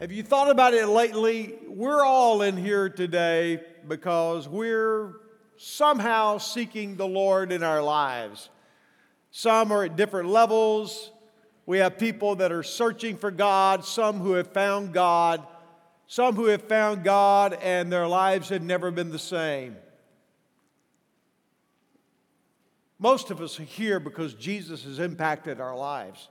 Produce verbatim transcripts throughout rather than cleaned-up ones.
Have you thought about it lately? We're all in here today because we're somehow seeking the Lord in our lives. Some are at different levels. We have people that are searching for God, some who have found God, some who have found God and their lives have never been the same. Most of us are here because Jesus has impacted our lives.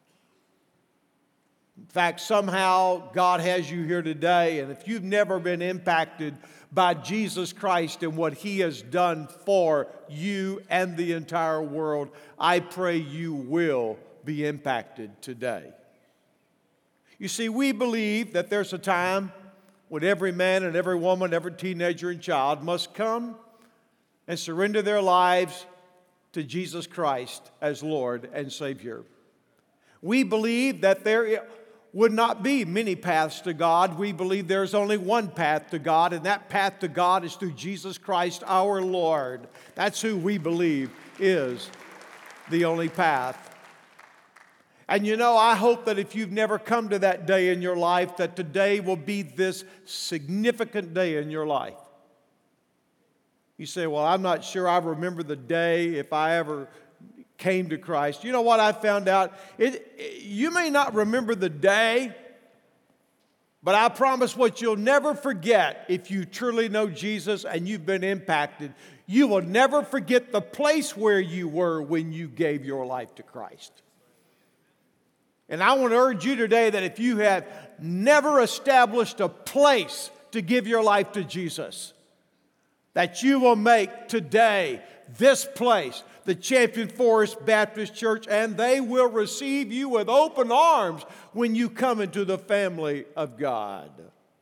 In fact, somehow God has you here today, and if you've never been impacted by Jesus Christ and what He has done for you and the entire world, I pray you will be impacted today. You see, we believe that there's a time when every man and every woman, every teenager and child must come and surrender their lives to Jesus Christ as Lord and Savior. We believe that there would not be many paths to God. We believe there's only one path to God, and that path to God is through Jesus Christ our Lord. That's who we believe is the only path. And you know, I hope that if you've never come to that day in your life, that today will be this significant day in your life. You say, well, I'm not sure I remember the day if I ever came to Christ. You know what I found out? It, it, you may not remember the day, but I promise what you'll never forget if you truly know Jesus and you've been impacted, you will never forget the place where you were when you gave your life to Christ. And I want to urge you today that if you have never established a place to give your life to Jesus, that you will make today this place the Champion Forest Baptist Church, and they will receive you with open arms when you come into the family of God.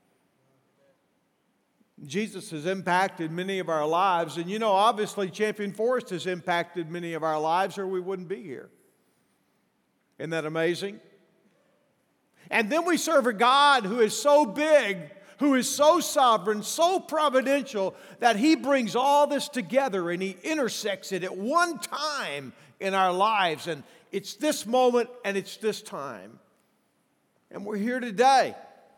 Jesus has impacted many of our lives, and you know, obviously Champion Forest has impacted many of our lives or we wouldn't be here. Isn't that amazing? And then we serve a God who is so big, who is so sovereign, so providential, that He brings all this together and He intersects it at one time in our lives. And it's this moment and it's this time. And we're here today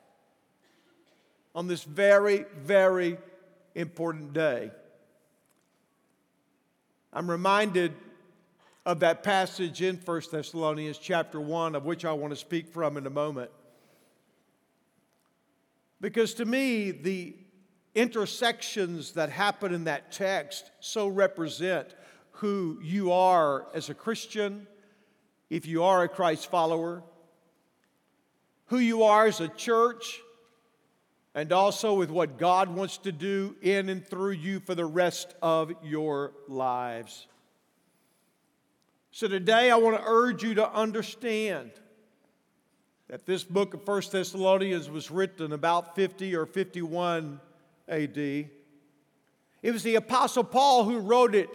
on this very, very important day. I'm reminded of that passage in First Thessalonians chapter one, of which I want to speak from in a moment. Because to me, the intersections that happen in that text so represent who you are as a Christian, if you are a Christ follower, who you are as a church, and also with what God wants to do in and through you for the rest of your lives. So today I want to urge you to understand that this book of First Thessalonians was written about fifty or fifty-one A D. It was the Apostle Paul who wrote it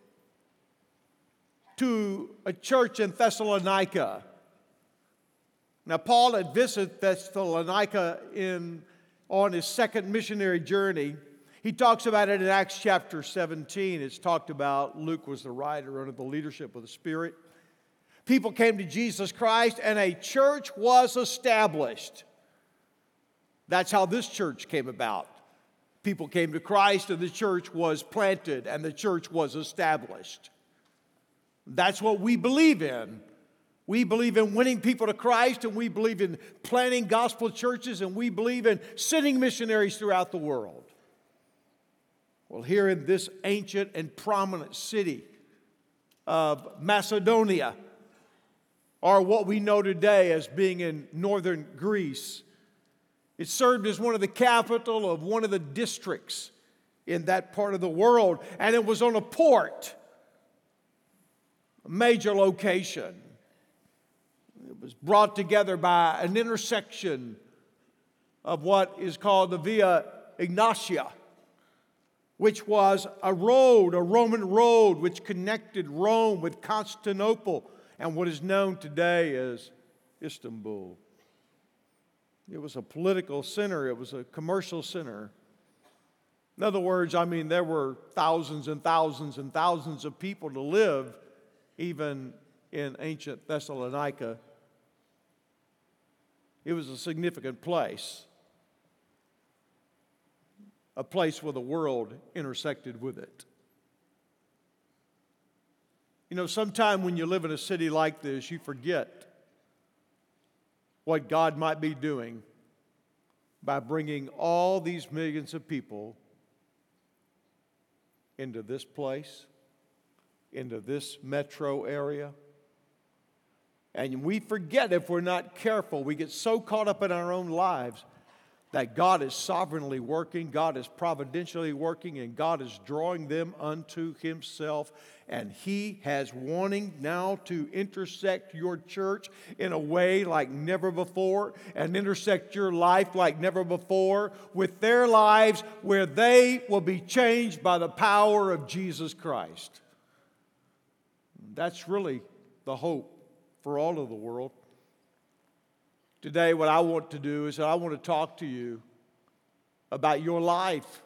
to a church in Thessalonica. Now, Paul had visited Thessalonica in, on his second missionary journey. He talks about it in Acts chapter seventeen. It's talked about. Luke was the writer under the leadership of the Spirit. People came to Jesus Christ and a church was established. That's how this church came about. People came to Christ and the church was planted and the church was established. That's what we believe in. We believe in winning people to Christ, and we believe in planting gospel churches, and we believe in sending missionaries throughout the world. Well, here in this ancient and prominent city of Macedonia, or what we know today as being in northern Greece, it served as one of the capital of one of the districts in that part of the world, and it was on a port, a major location. It was brought together by an intersection of what is called the Via Egnatia, which was a road, a Roman road, which connected Rome with Constantinople and what is known today as Istanbul. It was a political center. It was a commercial center. In other words, I mean, there were thousands and thousands and thousands of people to live even in ancient Thessalonica. It was a significant place, a place where the world intersected with it. You know, sometime when you live in a city like this, you forget what God might be doing by bringing all these millions of people into this place, into this metro area. And we forget, if we're not careful, we get so caught up in our own lives that God is sovereignly working, God is providentially working, and God is drawing them unto Himself. And He has wanting now to intersect your church in a way like never before, and intersect your life like never before with their lives, where they will be changed by the power of Jesus Christ. That's really the hope for all of the world. Today, what I want to do is that I want to talk to you about your life,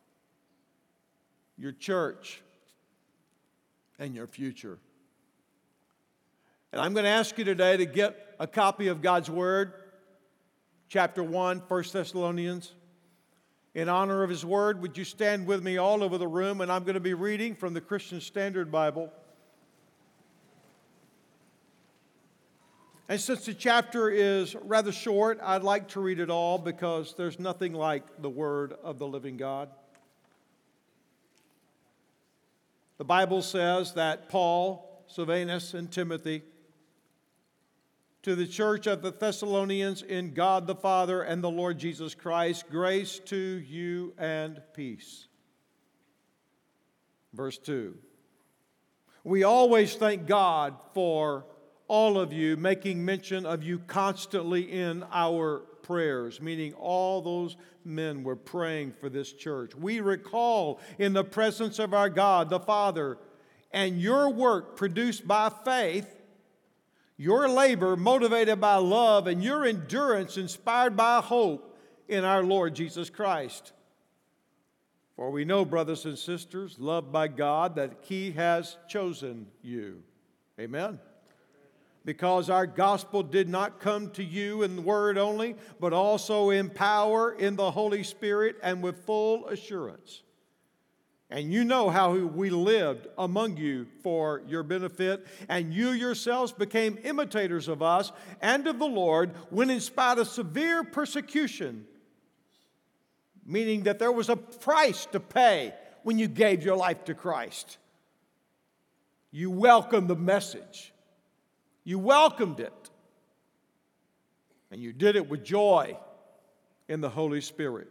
your church, and your future. And I'm going to ask you today to get a copy of God's Word, chapter one, First Thessalonians. In honor of His Word, would you stand with me all over the room? And I'm going to be reading from the Christian Standard Bible. And since the chapter is rather short, I'd like to read it all because there's nothing like the Word of the living God. The Bible says that Paul, Silvanus, and Timothy, to the church of the Thessalonians in God the Father and the Lord Jesus Christ, grace to you and peace. Verse two. We always thank God for all of you, making mention of you constantly in our prayers, meaning all those men were praying for this church. We recall in the presence of our God, the Father, and your work produced by faith, your labor motivated by love, and your endurance inspired by hope in our Lord Jesus Christ. For we know, brothers and sisters, loved by God, that He has chosen you. Amen. Because our gospel did not come to you in word only, but also in power, in the Holy Spirit, and with full assurance. And you know how we lived among you for your benefit, and you yourselves became imitators of us and of the Lord, when in spite of severe persecution, meaning that there was a price to pay when you gave your life to Christ, you welcomed the message. You welcomed it. And you did it with joy in the Holy Spirit.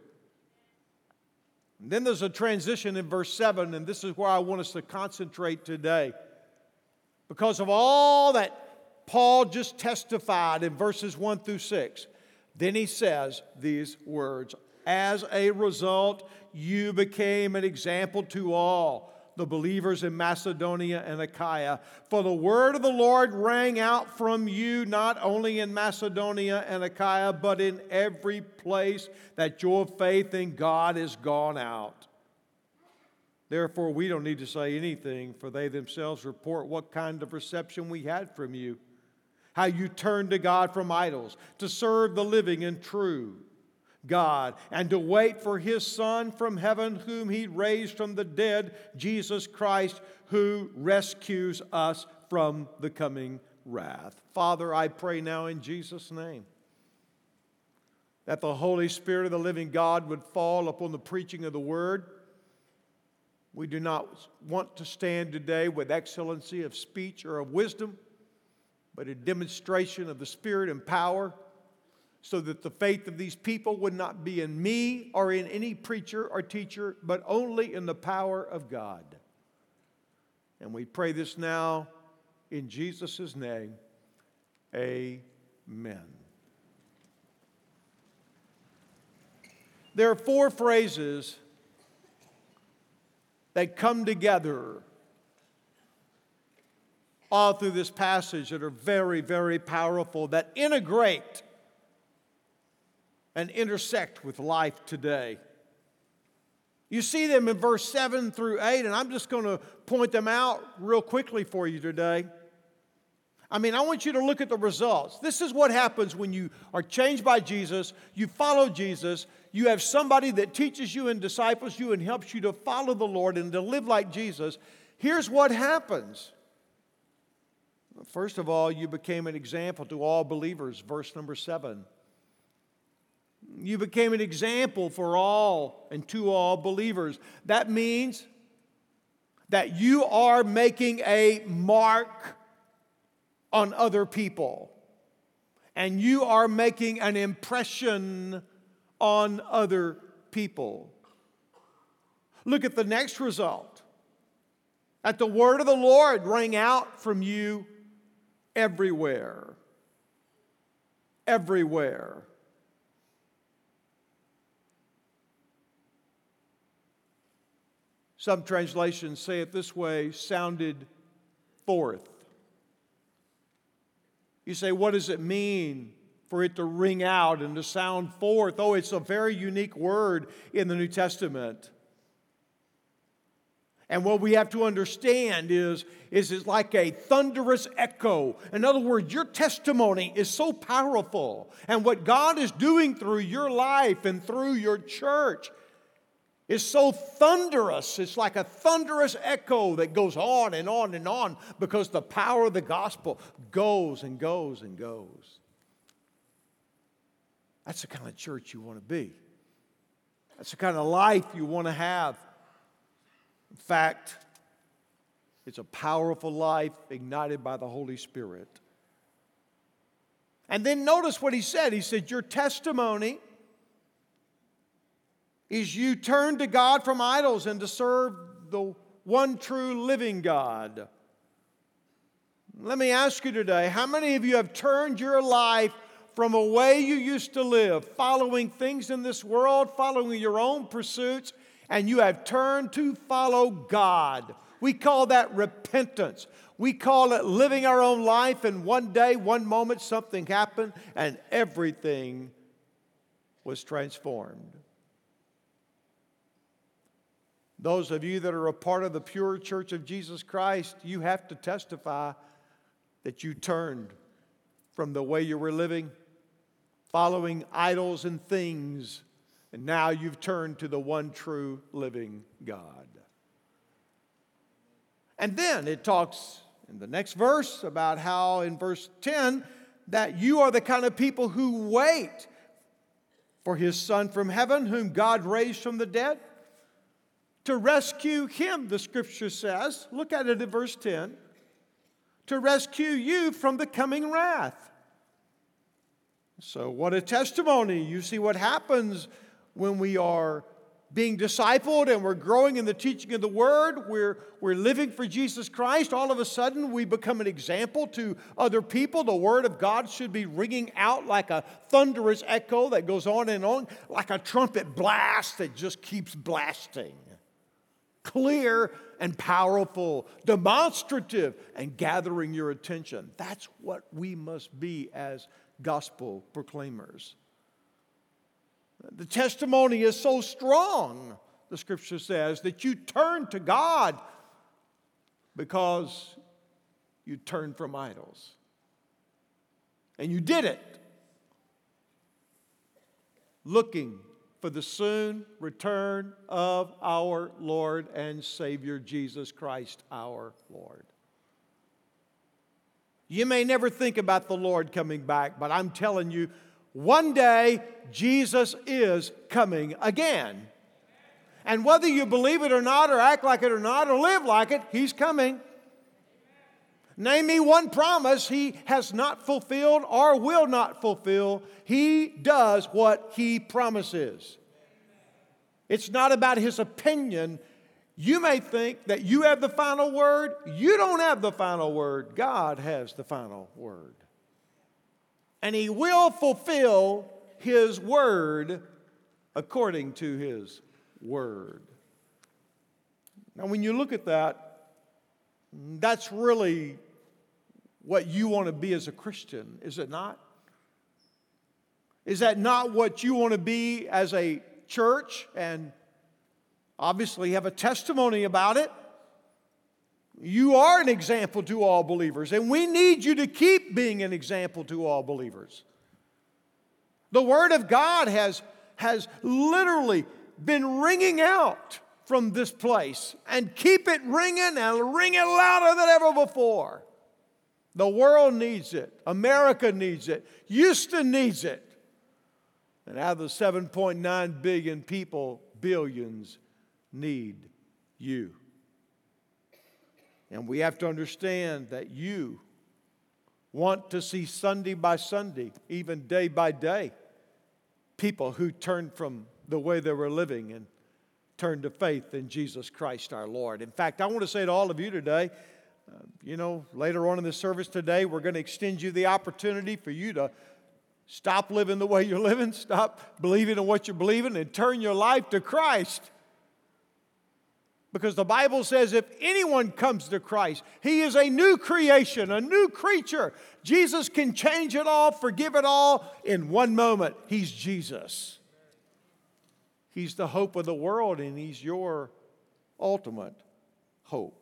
And then there's a transition in verse seven, and this is where I want us to concentrate today. Because of all that Paul just testified in verses one through six, then he says these words, as a result, you became an example to all the believers in Macedonia and Achaia. For the word of the Lord rang out from you not only in Macedonia and Achaia, but in every place that your faith in God is gone out. Therefore, we don't need to say anything, for they themselves report what kind of reception we had from you, how you turned to God from idols, to serve the living and true God, and to wait for His Son from heaven, whom He raised from the dead, Jesus Christ, who rescues us from the coming wrath. Father, I pray now in Jesus' name that the Holy Spirit of the living God would fall upon the preaching of the Word. We do not want to stand today with excellency of speech or of wisdom, but a demonstration of the Spirit and power, so that the faith of these people would not be in me or in any preacher or teacher, but only in the power of God. And we pray this now in Jesus' name. Amen. There are four phrases that come together all through this passage that are very, very powerful, that integrate and intersect with life today. You see them in verse seven through eight, and I'm just going to point them out real quickly for you today. I mean, I want you to look at the results. This is what happens when you are changed by Jesus, you follow Jesus, you have somebody that teaches you and disciples you and helps you to follow the Lord and to live like Jesus. Here's what happens. First of all, you became an example to all believers, verse number seven. You became an example for all and to all believers. That means that you are making a mark on other people. And you are making an impression on other people. Look at the next result. That the word of the Lord rang out from you everywhere. Everywhere. Some translations say it this way, sounded forth. You say, what does it mean for it to ring out and to sound forth? Oh, it's a very unique word in the New Testament. And what we have to understand is, is it's like a thunderous echo. In other words, your testimony is so powerful. And what God is doing through your life and through your church is so thunderous. It's like a thunderous echo that goes on and on and on because the power of the gospel goes and goes and goes. That's the kind of church you want to be. That's the kind of life you want to have. In fact, it's a powerful life ignited by the Holy Spirit. And then notice what he said. He said, your testimony is you turn to God from idols and to serve the one true living God. Let me ask you today, how many of you have turned your life from a way you used to live, following things in this world, following your own pursuits, and you have turned to follow God? We call that repentance. We call it living our own life, and one day, one moment, something happened, and everything was transformed. Those of you that are a part of the pure church of Jesus Christ, you have to testify that you turned from the way you were living, following idols and things, and now you've turned to the one true living God. And then it talks in the next verse about how in verse ten that you are the kind of people who wait for His Son from heaven, whom God raised from the dead, to rescue Him, the Scripture says. Look at it in verse ten. To rescue you from the coming wrath. So what a testimony. You see what happens when we are being discipled and we're growing in the teaching of the Word. We're, we're living for Jesus Christ. All of a sudden we become an example to other people. The Word of God should be ringing out like a thunderous echo that goes on and on, like a trumpet blast that just keeps blasting. Clear and powerful, demonstrative, and gathering your attention. That's what we must be as gospel proclaimers. The testimony is so strong, the Scripture says, that you turn to God because you turned from idols. And you did it looking for the soon return of our Lord and Savior, Jesus Christ, our Lord. You may never think about the Lord coming back, but I'm telling you, one day Jesus is coming again. And whether you believe it or not, or act like it or not, or live like it, He's coming. Name me one promise He has not fulfilled or will not fulfill. He does what He promises. It's not about His opinion. You may think that you have the final word. You don't have the final word. God has the final word. And He will fulfill His word according to His word. Now, when you look at that, that's really what you want to be as a Christian, is it not? Is that not what you want to be as a church and obviously have a testimony about it? You are an example to all believers, and we need you to keep being an example to all believers. The Word of God has, has literally been ringing out from this place, and keep it ringing and ring it louder than ever before. The world needs it. America needs it. Houston needs it. And out of the seven point nine billion people, billions need you. And we have to understand that you want to see Sunday by Sunday, even day by day, people who turn from the way they were living and turn to faith in Jesus Christ our Lord. In fact, I want to say to all of you today, uh, you know, later on in the service today, we're going to extend you the opportunity for you to stop living the way you're living, stop believing in what you're believing, and turn your life to Christ. Because the Bible says if anyone comes to Christ, he is a new creation, a new creature. Jesus can change it all, forgive it all in one moment. He's Jesus. He's the hope of the world, and He's your ultimate hope.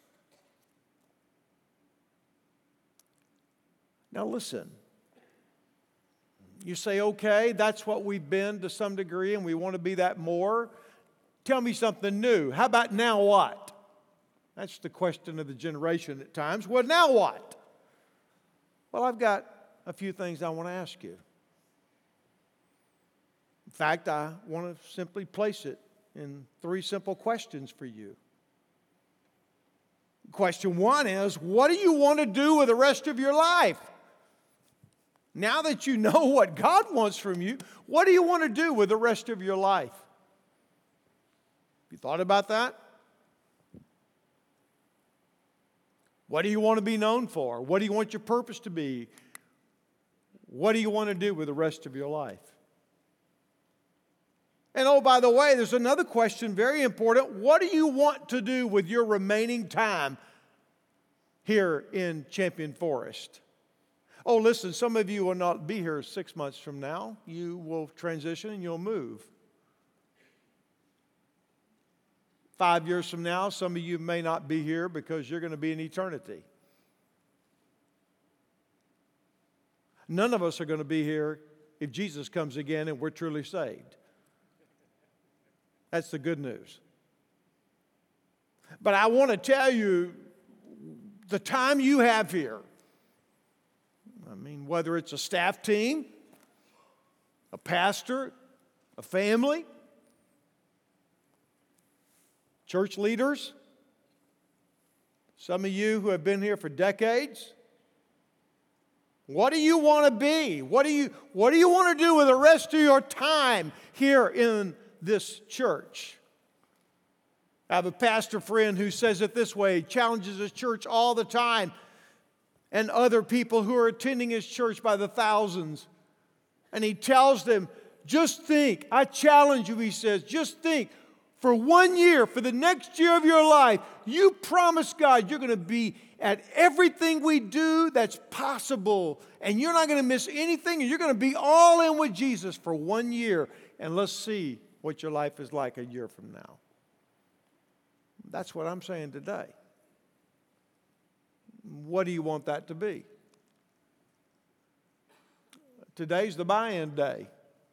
Now listen. You say, okay, that's what we've been to some degree, and we want to be that more. Tell me something new. How about now what? That's the question of the generation at times. Well, now what? Well, I've got a few things I want to ask you. In fact, I want to simply place it in three simple questions for you. Question one is, what do you want to do with the rest of your life? Now that you know what God wants from you, what do you want to do with the rest of your life? You thought about that? What do you want to be known for? What do you want your purpose to be? What do you want to do with the rest of your life? And oh, by the way, there's another question, very important. What do you want to do with your remaining time here in Champion Forest? Oh, listen, some of you will not be here six months from now. You will transition and you'll move. Five years from now, some of you may not be here because you're going to be in eternity. None of us are going to be here if Jesus comes again and we're truly saved. That's the good news. But I want to tell you, the time you have here, I mean, whether it's a staff team, a pastor, a family, church leaders, some of you who have been here for decades, what do you want to be? What do you, what do you want to do with the rest of your time here in this church? I have a pastor friend who says it this way. He challenges his church all the time and other people who are attending his church by the thousands. And he tells them, just think, I challenge you, he says, just think, for one year, for the next year of your life, you promise God you're going to be at everything we do that's possible, and you're not going to miss anything, and you're going to be all in with Jesus for one year, and let's see what your life is like a year from now. That's what I'm saying today. What do you want that to be? Today's the buy-in day.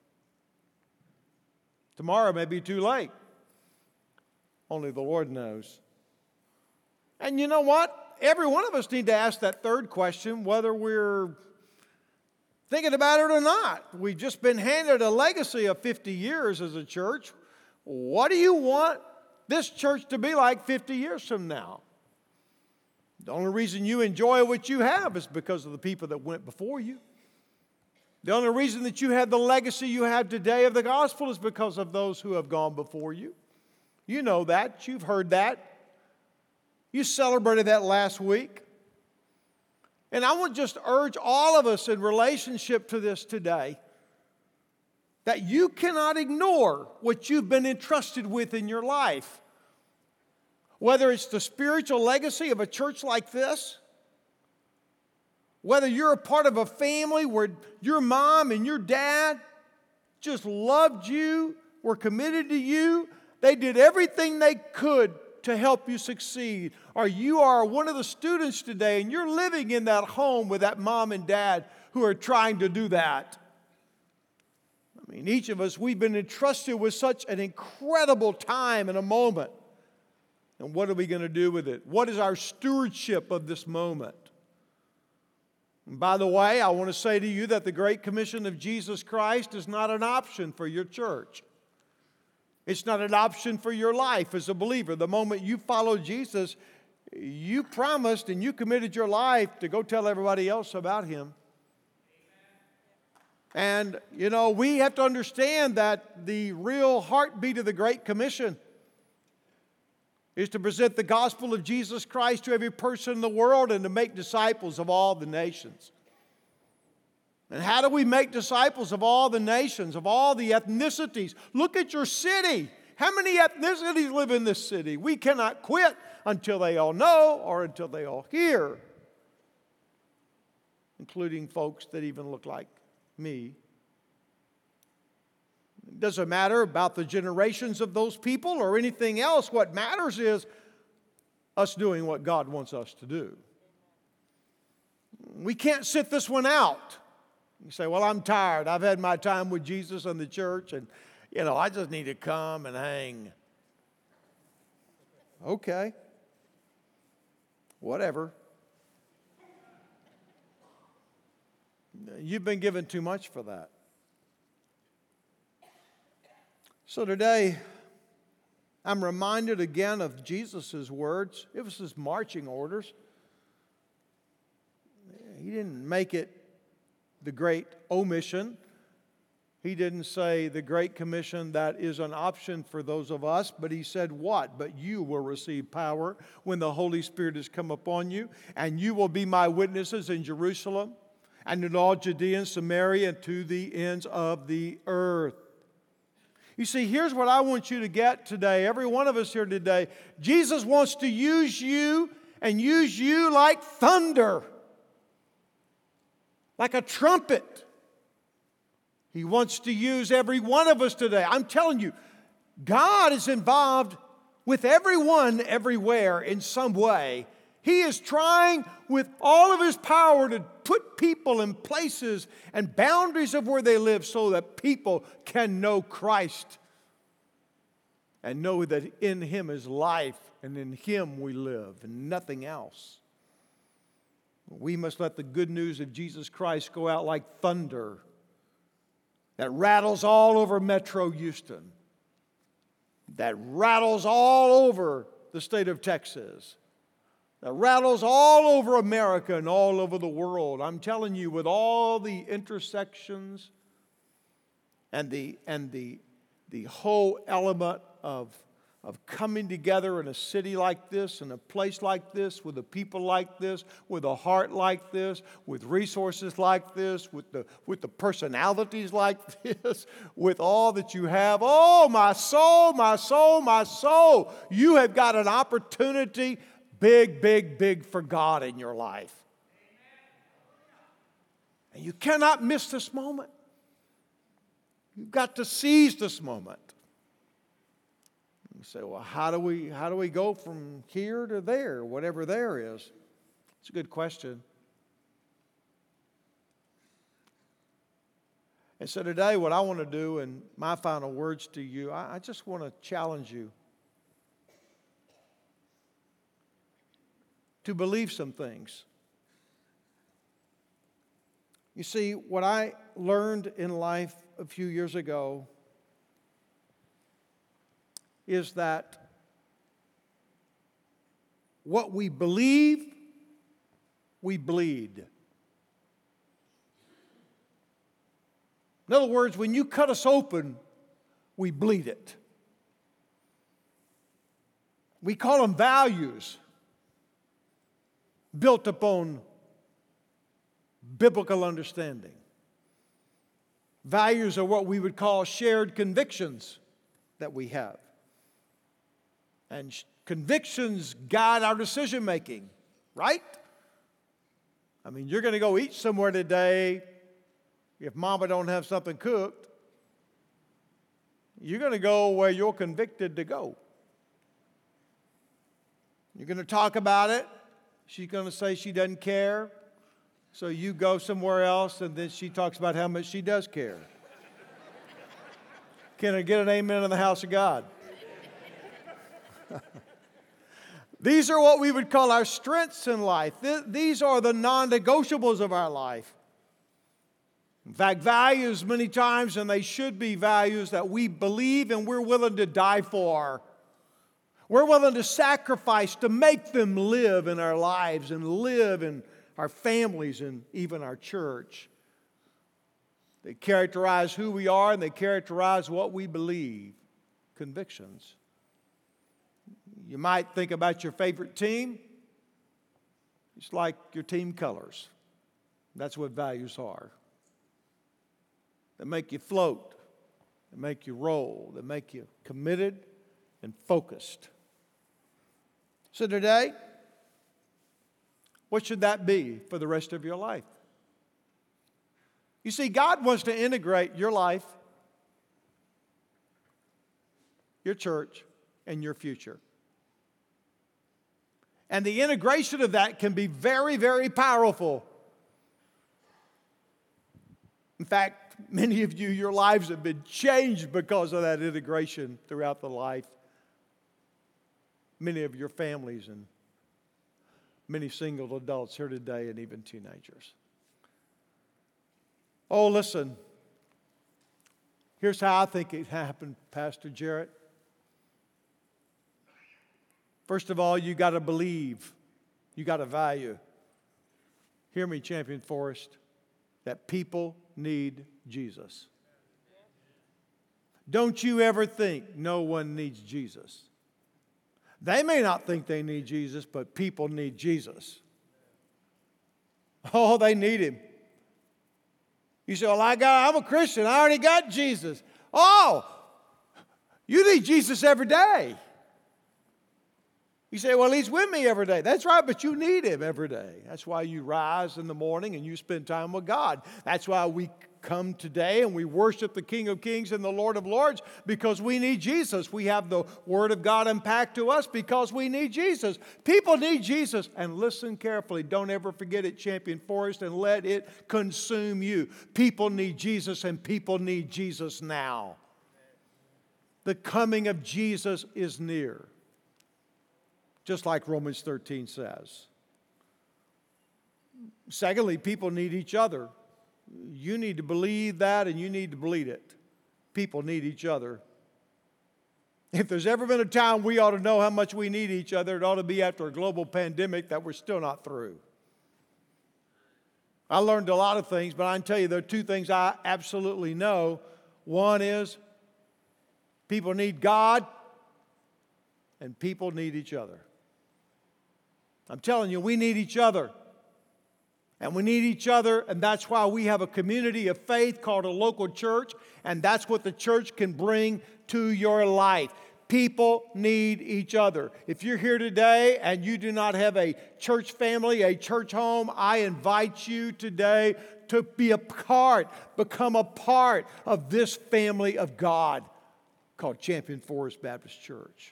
Tomorrow may be too late. Only the Lord knows. And you know what? Every one of us need to ask that third question, whether we're thinking about it or not. We've just been handed a legacy of fifty years as a church. What do you want this church to be like fifty years from now? The only reason you enjoy what you have is because of the people that went before you. The only reason that you have the legacy you have today of the gospel is because of those who have gone before you. You know that. You've heard that. You celebrated that last week. And I want to just urge all of us in relationship to this today that you cannot ignore what you've been entrusted with in your life. Whether it's the spiritual legacy of a church like this, whether you're a part of a family where your mom and your dad just loved you, were committed to you, they did everything they could to help you succeed. Or you are one of the students today and you're living in that home with that mom and dad who are trying to do that. I mean, each of us, we've been entrusted with such an incredible time and a moment. And what are we going to do with it? What is our stewardship of this moment? And by the way, I want to say to you that the Great Commission of Jesus Christ is not an option for your church. It's not an option for your life as a believer. The moment you follow Jesus, you promised and you committed your life to go tell everybody else about Him. And, you know, we have to understand that the real heartbeat of the Great Commission is to present the gospel of Jesus Christ to every person in the world and to make disciples of all the nations. And how do we make disciples of all the nations, of all the ethnicities? Look at your city. How many ethnicities live in this city? We cannot quit until they all know or until they all hear, including folks that even look like me. It doesn't matter about the generations of those people or anything else. What matters is us doing what God wants us to do. We can't sit this one out. You say, well, I'm tired. I've had my time with Jesus and the church, and, you know, I just need to come and hang. Okay. Whatever. You've been given too much for that. So today, I'm reminded again of Jesus' words. It was His marching orders. He didn't make it the Great Omission. He didn't say the Great Commission that is an option for those of us, but He said what? But you will receive power when the Holy Spirit has come upon you, and you will be my witnesses in Jerusalem and in all Judea and Samaria and to the ends of the earth. You see, here's what I want you to get today, every one of us here today. Jesus wants to use you and use you like thunder, like a trumpet. He wants to use every one of us today. I'm telling you, God is involved with everyone everywhere in some way. He is trying with all of His power to put people in places and boundaries of where they live so that people can know Christ and know that in Him is life and in Him we live and nothing else. We must let the good news of Jesus Christ go out like thunder that rattles all over Metro Houston, that rattles all over the state of Texas, that rattles all over America and all over the world. I'm telling you, with all the intersections and the and the the whole element of of coming together in a city like this, in a place like this, with a people like this, with a heart like this, with resources like this, with the with the personalities like this, with all that you have. Oh, my soul, my soul, my soul. You have got an opportunity, big, big, big for God in your life. And you cannot miss this moment. You've got to seize this moment. You say, well, how do we how do we go from here to there, whatever there is? It's a good question. And so today, what I want to do, and my final words to you, I, I just want to challenge you to believe some things. You see, what I learned in life a few years ago is that what we believe, we bleed. In other words, when you cut us open, we bleed it. We call them values built upon biblical understanding. Values are what we would call shared convictions that we have. And convictions guide our decision making, right? I mean, you're going to go eat somewhere today. If mama don't have something cooked, you're going to go where you're convicted to go. You're going to talk about it. She's going to say she doesn't care. So you go somewhere else, and then she talks about how much she does care. Can I get an amen in the house of God? These are what we would call our strengths in life. These are the non-negotiables of our life. In fact, values many times, and they should be values that we believe and we're willing to die for. We're willing to sacrifice to make them live in our lives and live in our families and even our church. They characterize who we are and they characterize what we believe. Convictions. You might think about your favorite team. It's like your team colors. That's what values are. They make you float. They make you roll. They make you committed and focused. So today, what should that be for the rest of your life? You see, God wants to integrate your life, your church, and your future. And the integration of that can be very, very powerful. In fact, many of you, your lives have been changed because of that integration throughout the life. Many of your families and many single adults here today and even teenagers. Oh, listen. Here's how I think it happened, Pastor Jarrett. First of all, you got to believe. You got to value. Hear me, Champion Forest, that people need Jesus. Don't you ever think no one needs Jesus. They may not think they need Jesus, but people need Jesus. Oh, they need Him. You say, well, I got, I'm a Christian. I already got Jesus. Oh, you need Jesus every day. You say, well, He's with me every day. That's right, but you need Him every day. That's why you rise in the morning and you spend time with God. That's why we come today and we worship the King of Kings and the Lord of Lords, because we need Jesus. We have the Word of God unpacked to us because we need Jesus. People need Jesus. And listen carefully. Don't ever forget it, Champion Forest, and let it consume you. People need Jesus, and people need Jesus now. The coming of Jesus is near. Just like Romans thirteen says. Secondly, people need each other. You need to believe that, and you need to believe it. People need each other. If there's ever been a time we ought to know how much we need each other, it ought to be after a global pandemic that we're still not through. I learned a lot of things, but I can tell you there are two things I absolutely know. One is people need God, and people need each other. I'm telling you, we need each other. And we need each other, and that's why we have a community of faith called a local church, and that's what the church can bring to your life. People need each other. If you're here today and you do not have a church family, a church home, I invite you today to be a part, become a part of this family of God called Champion Forest Baptist Church.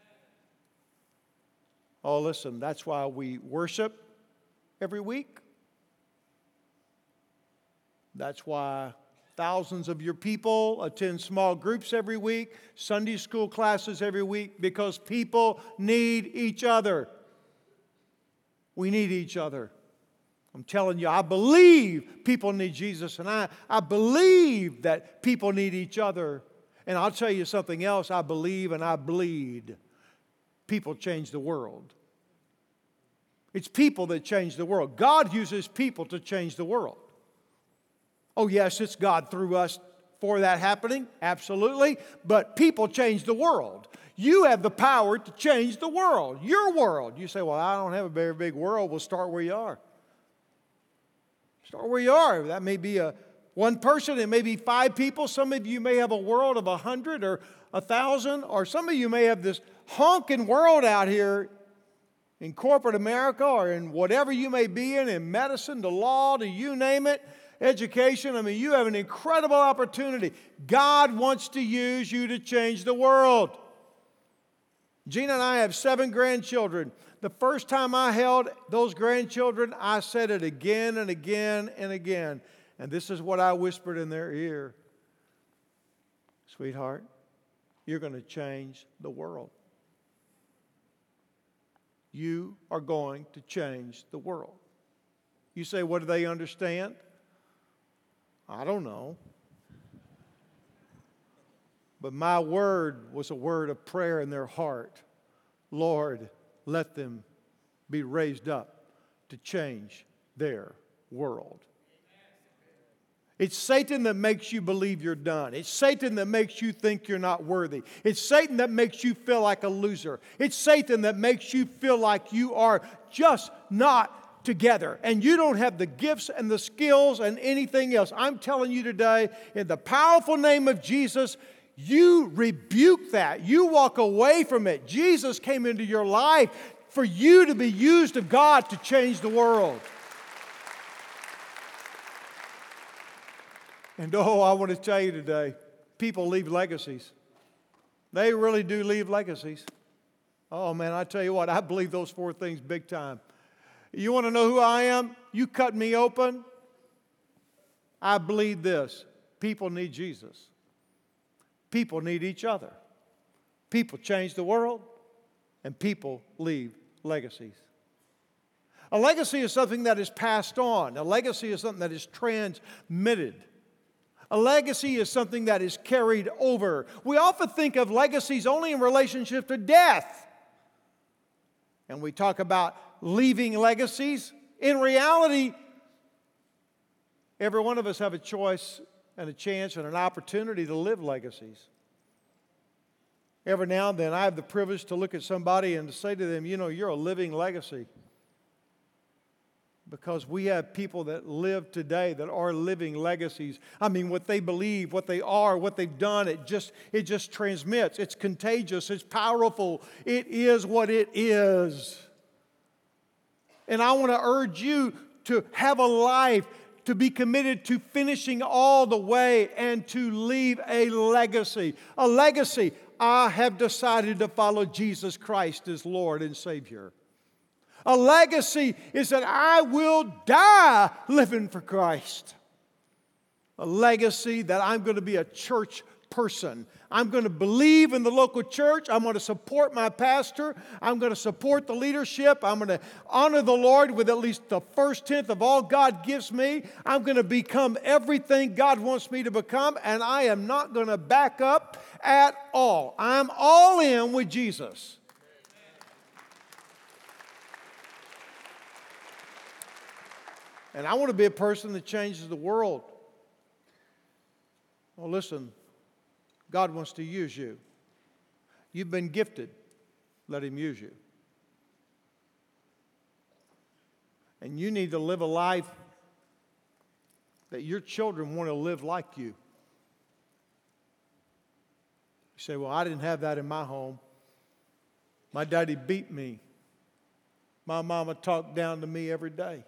Oh, listen, that's why we worship every week. That's why thousands of your people attend small groups every week, Sunday school classes every week, because people need each other. We need each other. I'm telling you, I believe people need Jesus, and I, I believe that people need each other. And I'll tell you something else, I believe and I bleed. People change the world. It's people that change the world. God uses people to change the world. Oh, yes, it's God through us for that happening, absolutely. But people change the world. You have the power to change the world, your world. You say, well, I don't have a very big world. Well, start where you are. Start where you are. That may be a one person, it may be five people. Some of you may have a world of a hundred or a thousand, or some of you may have this honking world out here in corporate America or in whatever you may be in, in medicine, to law, to you name it, education. I mean, you have an incredible opportunity. God wants to use you to change the world. Gina and I have seven grandchildren. The first time I held those grandchildren, I said it again and again and again. And this is what I whispered in their ear. Sweetheart, you're going to change the world. You are going to change the world. You say, what do they understand? I don't know. But my word was a word of prayer in their heart. Lord, let them be raised up to change their world. It's Satan that makes you believe you're done. It's Satan that makes you think you're not worthy. It's Satan that makes you feel like a loser. It's Satan that makes you feel like you are just not together and you don't have the gifts and the skills and anything else. I'm telling you today, in the powerful name of Jesus, you rebuke that. You walk away from it. Jesus came into your life for you to be used of God to change the world. And oh, I want to tell you today, people leave legacies. They really do leave legacies. Oh man, I tell you what, I believe those four things big time. You want to know who I am? You cut me open. I believe this. People need Jesus. People need each other. People change the world, and people leave legacies. A legacy is something that is passed on. A legacy is something that is transmitted. A legacy is something that is carried over. We often think of legacies only in relationship to death. And we talk about leaving legacies. In reality, every one of us have a choice and a chance and an opportunity to live legacies. Every now and then I have the privilege to look at somebody and to say to them, you know, you're a living legacy. Because we have people that live today that are living legacies. I mean, what they believe, what they are, what they've done, it just, it just transmits. It's contagious. It's powerful. It is what it is. And I want to urge you to have a life, to be committed to finishing all the way and to leave a legacy. A legacy. I have decided to follow Jesus Christ as Lord and Savior. A legacy is that I will die living for Christ. A legacy that I'm going to be a church person. I'm going to believe in the local church. I'm going to support my pastor. I'm going to support the leadership. I'm going to honor the Lord with at least the first tenth of all God gives me. I'm going to become everything God wants me to become, and I am not going to back up at all. I'm all in with Jesus. And I want to be a person that changes the world. Well, listen, God wants to use you. You've been gifted. Let Him use you. And you need to live a life that your children want to live like you. You say, well, I didn't have that in my home. My daddy beat me. My mama talked down to me every day.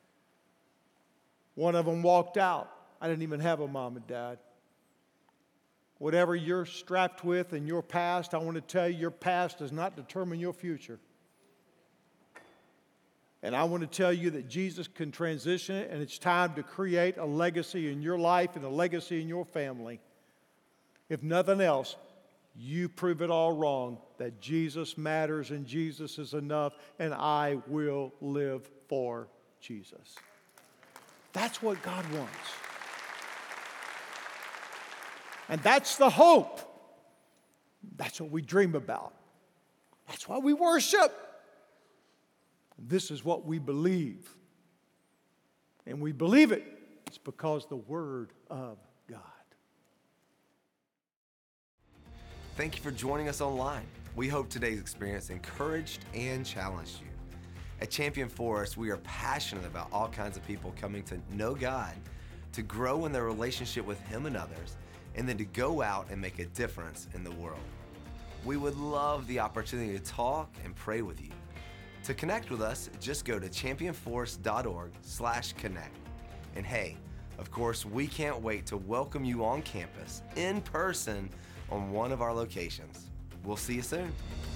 One of them walked out. I didn't even have a mom and dad. Whatever you're strapped with in your past, I want to tell you, your past does not determine your future. And I want to tell you that Jesus can transition it, and it's time to create a legacy in your life and a legacy in your family. If nothing else, you prove it all wrong, that Jesus matters and Jesus is enough, and I will live for Jesus. That's what God wants. And that's the hope. That's what we dream about. That's why we worship. This is what we believe. And we believe it. It's because the Word of God. Thank you for joining us online. We hope today's experience encouraged and challenged you. At Champion Forest, we are passionate about all kinds of people coming to know God, to grow in their relationship with Him and others, and then to go out and make a difference in the world. We would love the opportunity to talk and pray with you. To connect with us, just go to championforest.org slash connect. And hey, of course, we can't wait to welcome you on campus in person on one of our locations. We'll see you soon.